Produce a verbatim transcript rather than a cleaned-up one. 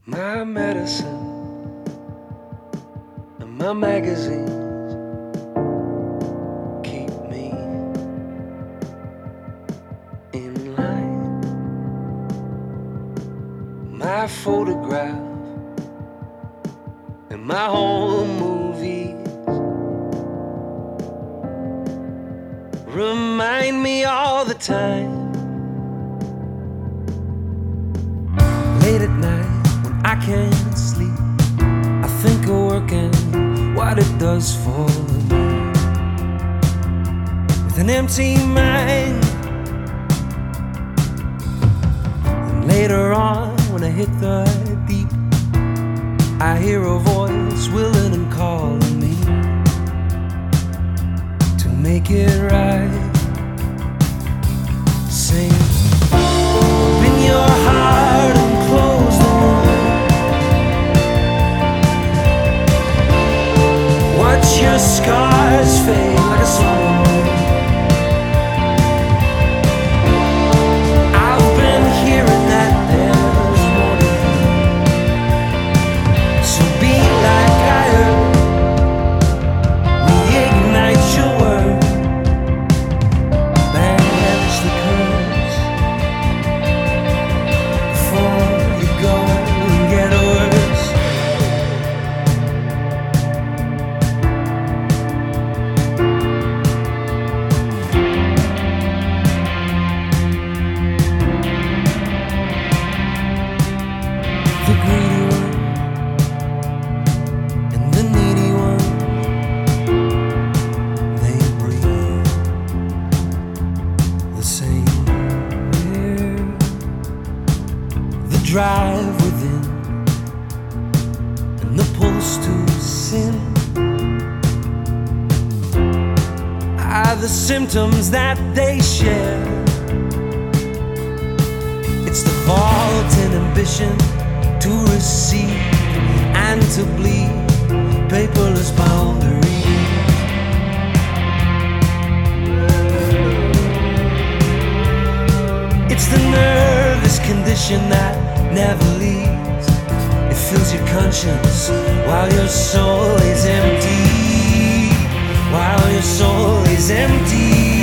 My medicine and my magazines keep me in line. My photograph and my home movies remind me all the time. Late at night when I can't sleep, I think of work and what it does for me. With an empty mind, and later on when I hit the deep, I hear a voice willing and calling me to make it right. Sing, open your heart and close the door. Watch your scars fade like a summer moon. I've been hearing that there's more to you. So be like I heard, reignite your word, banish the curse before you go and get worse. The greedy one and the needy one, they breathe the same air. The drive within and the pulse to sin are the symptoms that they share. It's the vault in ambition to receive and to bleed paperless boundaries. It's the nervous condition that never leaves. It fills your conscience while your soul is empty. While your soul is empty.